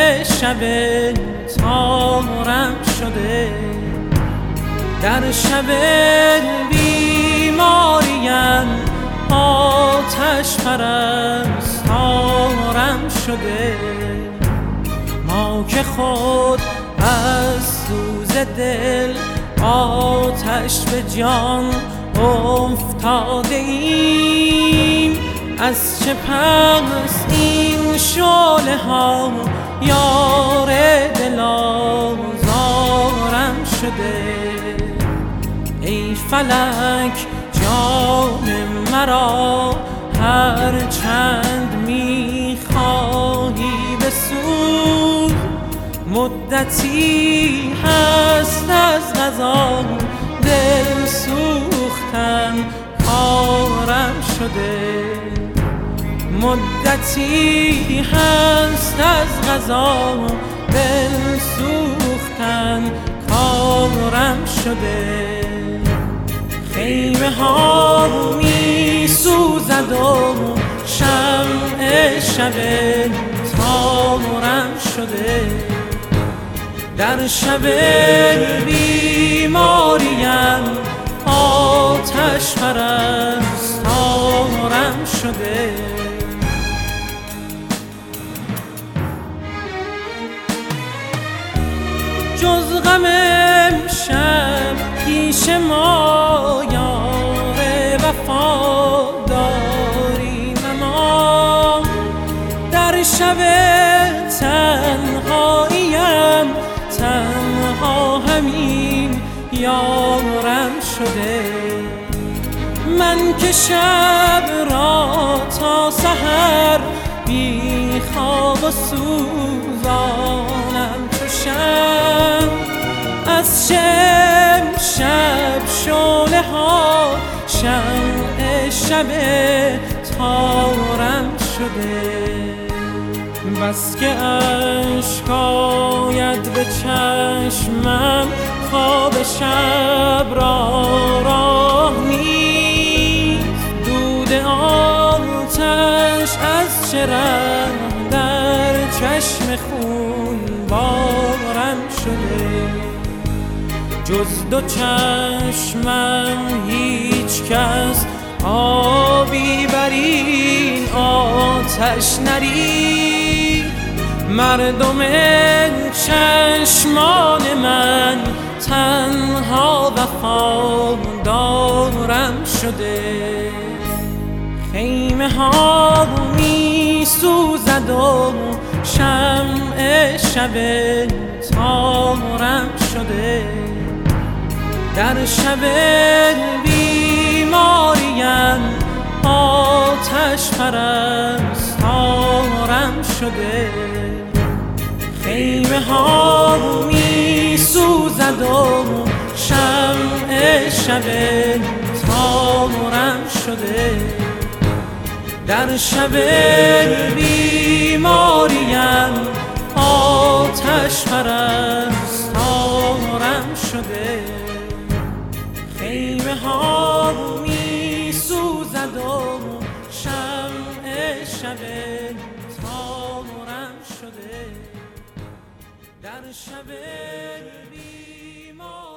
شب تارم شده، در شب بیماریم آتش پرستارم شده. ما که خود از سوز دل آتش به جان افتاده ایم، از چه پس این شعله ها یار دل آزارم شده. ای فلک جان مرا هر چند میخواهی بسوز، مدتی هست از غذا دل سوختن کارم شده، مدتی هست از غذا دل سوختن کارم شده. خیمه ها می سوزد و شمع شب تارم شده، در شب بیماریم آتش پرستارم شده. جز غم امشب پیش ما یار وفاداری ممان، در شب تنهاییم تنها همین یارم شده. من که شب را تا سحر بی خواب و سوزانم چو شمع، از شب شعله ها شمع شب تارم شده. بس که اشک آید به چشمم خواب شب را راه نیست، دود آتش از چه ره در چشم خون بارم شده. جز دو چشمم هیچ کس آبی بر این آتش نریخت، مردم چشمان من تنها وفادارم شده. خیمه ها می سوزد و شمع شب تارم شده، در شب بیماریم آتش پرستارم شده. خیمه ها می سوزد و شمع شب تارم شده، در شب بیماریم آتش پرستارم شده. خیمه ها می سوزد و شمع شب تارم شده، در شب بیمار